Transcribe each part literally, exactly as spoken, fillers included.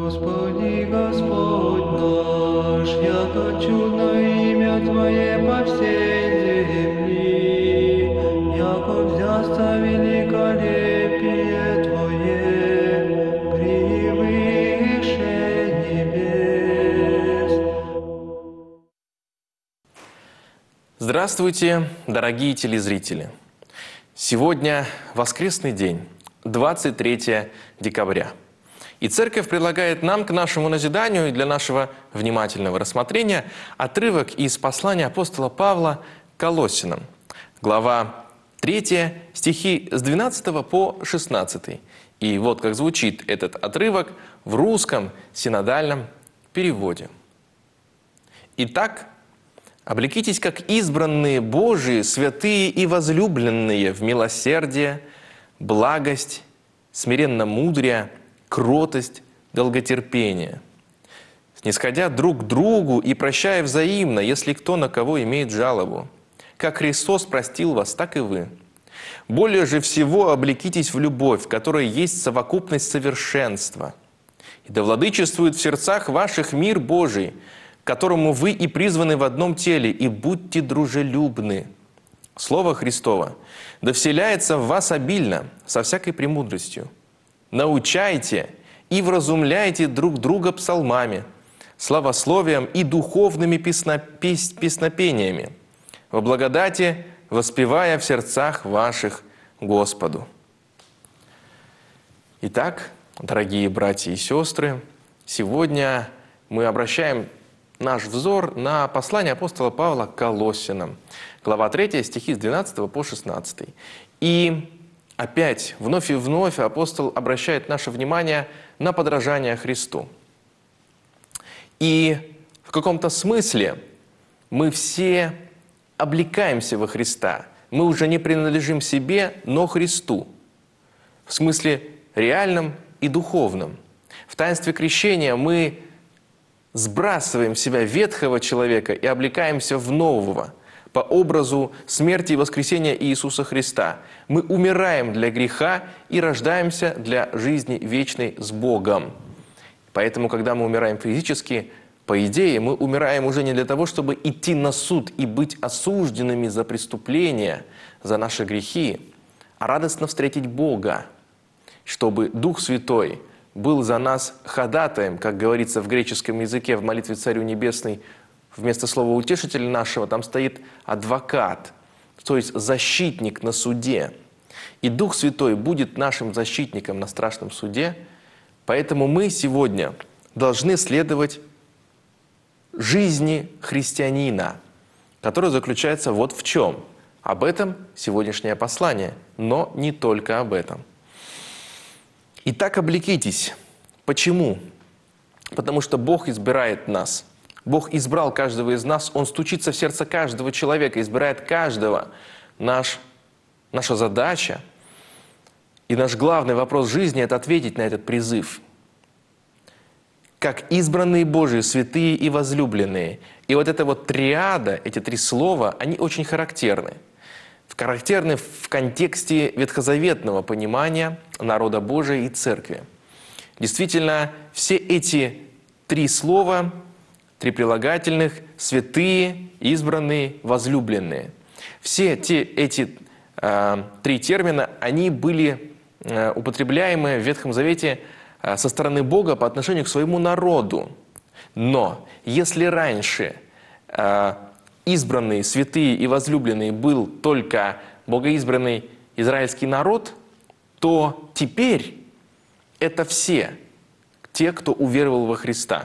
Господи, Господь наш, яко чудно имя Твое по всей земли, яко взясться великолепие Твое превыше небес. Здравствуйте, дорогие телезрители! Сегодня воскресный день, двадцать третье декабря. И Церковь предлагает нам к нашему назиданию и для нашего внимательного рассмотрения отрывок из послания апостола Павла к Колоссянам, глава третья, стихи с двенадцатого по шестнадцатый. И вот как звучит этот отрывок в русском синодальном переводе. «Итак, облекитесь, как избранные Божии, святые и возлюбленные в милосердие, благость, смиренно-мудрие, кротость, долготерпение, снисходя друг к другу и прощая взаимно, если кто на кого имеет жалобу. Как Христос простил вас, так и вы. Более же всего облекитесь в любовь, в которой есть совокупность совершенства. И да владычествует в сердцах ваших мир Божий, к которому вы и призваны в одном теле, и будьте дружелюбны. Слово Христово да вселяется в вас обильно, со всякой премудростью. Научайте и вразумляйте друг друга псалмами, славословием и духовными песнопи- песнопениями, во благодати воспевая в сердцах ваших Господу». Итак, дорогие братья и сестры, сегодня мы обращаем наш взор на послание апостола Павла к Колоссянам, глава третья, стихи с двенадцатого по шестнадцатый. И опять, вновь и вновь апостол обращает наше внимание на подражание Христу. И в каком-то смысле мы все облекаемся во Христа. Мы уже не принадлежим себе, но Христу. В смысле реальном и духовном. В таинстве крещения мы сбрасываем с себя ветхого человека и облекаемся в нового, по образу смерти и воскресения Иисуса Христа. Мы умираем для греха и рождаемся для жизни вечной с Богом. Поэтому, когда мы умираем физически, по идее, мы умираем уже не для того, чтобы идти на суд и быть осужденными за преступления, за наши грехи, а радостно встретить Бога, чтобы Дух Святой был за нас ходатаем, как говорится в греческом языке в молитве Царю Небесной. Вместо слова «утешитель» нашего там стоит «адвокат», то есть защитник на суде. И Дух Святой будет нашим защитником на страшном суде, поэтому мы сегодня должны следовать жизни христианина, которая заключается вот в чем. Об этом сегодняшнее послание, но не только об этом. Итак, облекитесь. Почему? Потому что Бог избирает нас. Бог избрал каждого из нас, Он стучится в сердце каждого человека, избирает каждого. Наш, наша задача и наш главный вопрос жизни – это ответить на этот призыв. Как избранные Божии, святые и возлюбленные. И вот эта вот триада, эти три слова, они очень характерны. Характерны в контексте ветхозаветного понимания народа Божия и Церкви. Действительно, все эти три слова, три прилагательных, святые, избранные, возлюбленные. Все те, эти э, три термина, они были э, употребляемы в Ветхом Завете э, со стороны Бога по отношению к своему народу. Но если раньше э, избранные, святые и возлюбленные был только богоизбранный израильский народ, то теперь это все те, кто уверовал во Христа.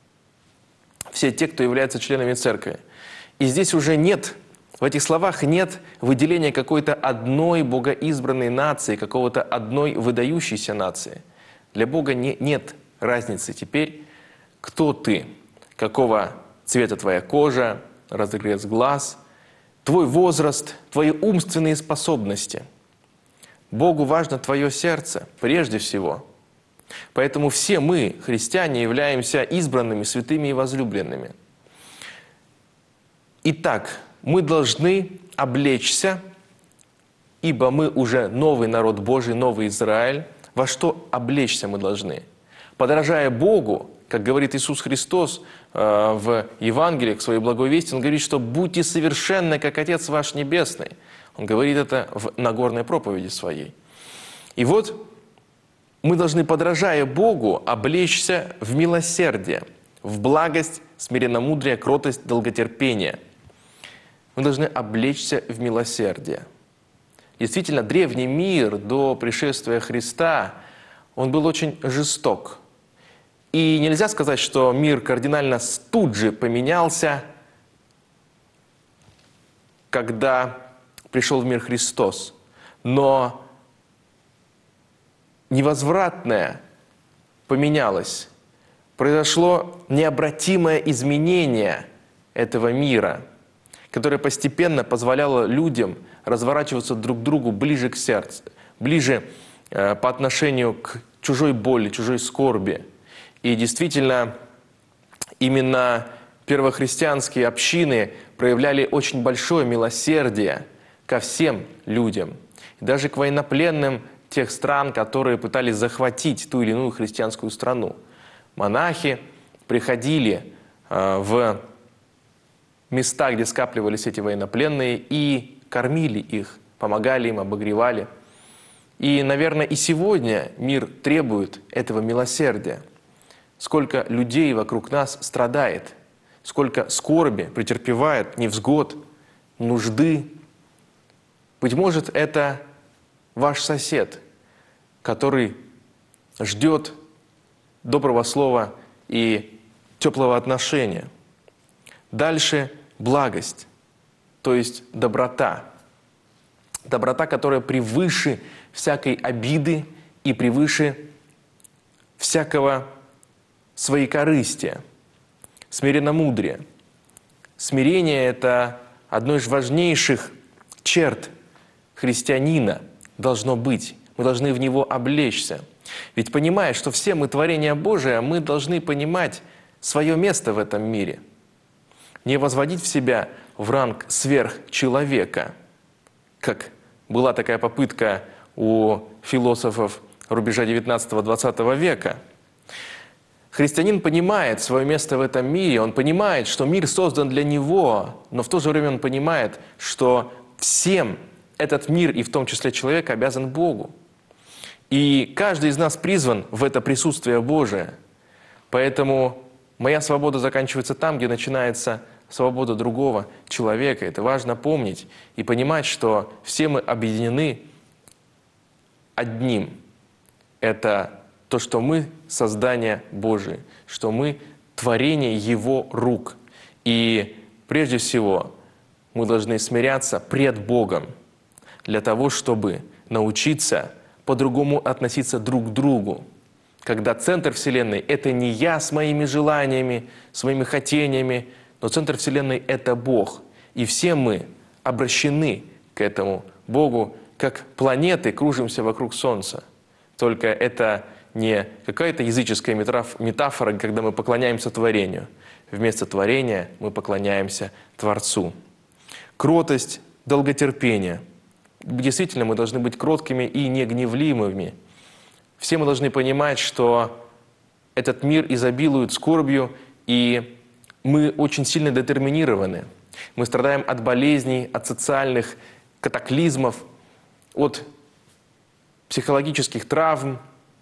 Все те, кто являются членами церкви. И здесь уже нет, в этих словах нет выделения какой-то одной богоизбранной нации, какого-то одной выдающейся нации. Для Бога не, нет разницы теперь, кто ты, какого цвета твоя кожа, разрез глаз, твой возраст, твои умственные способности. Богу важно твое сердце прежде всего. Поэтому все мы, христиане, являемся избранными, святыми и возлюбленными. Итак, мы должны облечься, ибо мы уже новый народ Божий, новый Израиль. Во что облечься мы должны? Подражая Богу, как говорит Иисус Христос э, в Евангелии, в своей благой вести, Он говорит, что «будьте совершенны, как Отец ваш Небесный». Он говорит это в Нагорной проповеди своей. И вот мы должны, подражая Богу, облечься в милосердие, в благость, смиренномудрие, кротость, долготерпение. Мы должны облечься в милосердие. Действительно, древний мир до пришествия Христа, он был очень жесток. И нельзя сказать, что мир кардинально тут же поменялся, когда пришел в мир Христос. Но невозвратное поменялось. Произошло необратимое изменение этого мира, которое постепенно позволяло людям разворачиваться друг к другу ближе к сердцу, ближе э, по отношению к чужой боли, чужой скорби. И действительно, именно первохристианские общины проявляли очень большое милосердие ко всем людям, и даже к военнопленным тех стран, которые пытались захватить ту или иную христианскую страну. Монахи приходили э, в места, где скапливались эти военнопленные, и кормили их, помогали им, обогревали. И, наверное, и сегодня мир требует этого милосердия. Сколько людей вокруг нас страдает, сколько скорби претерпевает, невзгод, нужды. Быть может, это ваш сосед, который ждет доброго слова и теплого отношения. Дальше благость, то есть доброта. Доброта, которая превыше всякой обиды и превыше всякого своекорыстия. Смиренномудрие. Смирение – это одно из важнейших черт христианина должно быть. Мы должны в него облечься. Ведь понимая, что все мы творение Божие, мы должны понимать свое место в этом мире. Не возводить в себя в ранг сверхчеловека, как была такая попытка у философов рубежа девятнадцатого-двадцатого века. Христианин понимает свое место в этом мире, он понимает, что мир создан для него, но в то же время он понимает, что всем этот мир, и в том числе человек, обязан Богу. И каждый из нас призван в это присутствие Божие. Поэтому моя свобода заканчивается там, где начинается свобода другого человека. Это важно помнить и понимать, что все мы объединены одним. Это то, что мы создание Божие, что мы творение Его рук. И прежде всего мы должны смиряться пред Богом для того, чтобы научиться по-другому относиться друг к другу. Когда центр Вселенной — это не я с моими желаниями, своими хотениями, но центр Вселенной — это Бог. И все мы обращены к этому Богу, как планеты кружимся вокруг Солнца. Только это не какая-то языческая метафора, когда мы поклоняемся творению. Вместо творения мы поклоняемся Творцу. Кротость, долготерпение. Действительно, мы должны быть кроткими и негневливыми. Все мы должны понимать, что этот мир изобилует скорбью, и мы очень сильно детерминированы. Мы страдаем от болезней, от социальных катаклизмов, от психологических травм,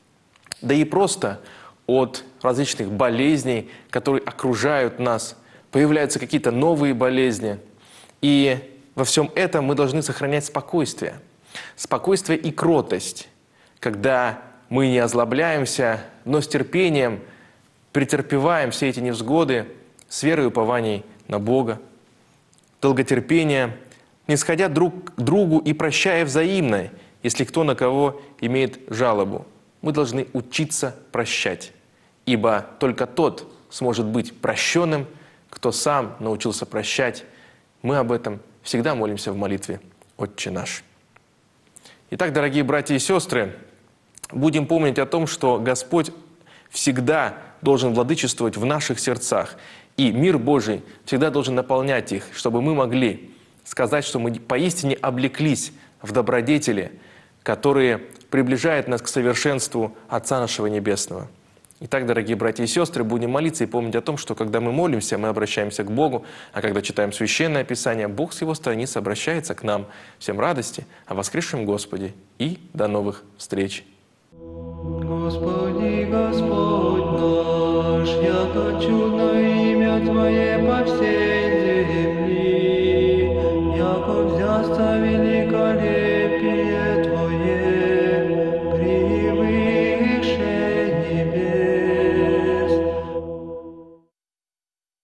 да и просто от различных болезней, которые окружают нас. Появляются какие-то новые болезни. И во всем этом мы должны сохранять спокойствие. Спокойствие и кротость, когда мы не озлобляемся, но с терпением претерпеваем все эти невзгоды с верой и упованием на Бога. Долготерпение, нисходя друг к другу и прощая взаимно, если кто на кого имеет жалобу. Мы должны учиться прощать, ибо только тот сможет быть прощенным, кто сам научился прощать. Мы об этом всегда молимся в молитве «Отче наш». Итак, дорогие братья и сестры, будем помнить о том, что Господь всегда должен владычествовать в наших сердцах, и мир Божий всегда должен наполнять их, чтобы мы могли сказать, что мы поистине облеклись в добродетели, которые приближают нас к совершенству Отца нашего Небесного. Итак, дорогие братья и сестры, будем молиться и помнить о том, что когда мы молимся, мы обращаемся к Богу, а когда читаем Священное Писание, Бог с Его страницы обращается к нам. Всем радости о воскресшем Господе и до новых встреч! Господи, Господь наш, яко чудно имя Твое по всей земле.